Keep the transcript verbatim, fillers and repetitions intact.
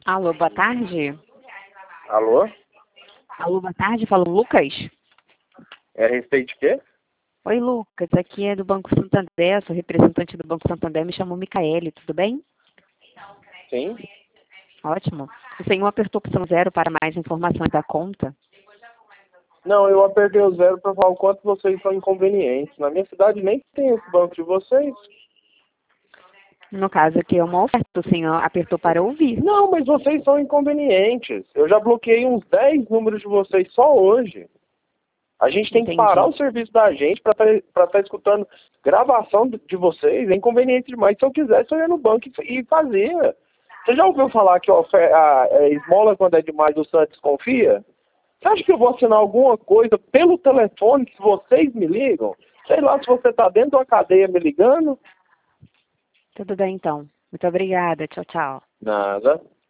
Alô, boa tarde. Alô? Alô, boa tarde, fala o Lucas. É a respeito de quê? Oi, Lucas, aqui é do Banco Santander, sou representante do Banco Santander, me chamo Micaele, tudo bem? Sim? Ótimo. O senhor apertou opção zero para mais informações da conta? Não, eu apertei o zero para falar o quanto vocês são inconvenientes. Na minha cidade nem tem esse banco de vocês. No caso aqui é uma oferta, o senhor apertou para ouvir. Não, mas vocês são inconvenientes. Eu já bloqueei uns dez números de vocês só hoje. A gente tem que parar Entendi. o serviço da gente para estar tá escutando gravação de vocês. É inconveniente demais. Se eu quisesse, eu ia no banco e e fazia. Você já ouviu falar que a, ofer- a- a esmola, quando é demais, o santo desconfia? Você acha que eu vou assinar alguma coisa pelo telefone se vocês me ligam? Sei lá se você está dentro de uma cadeia me ligando. Tudo bem, então. Muito obrigada. Tchau, tchau. Nada.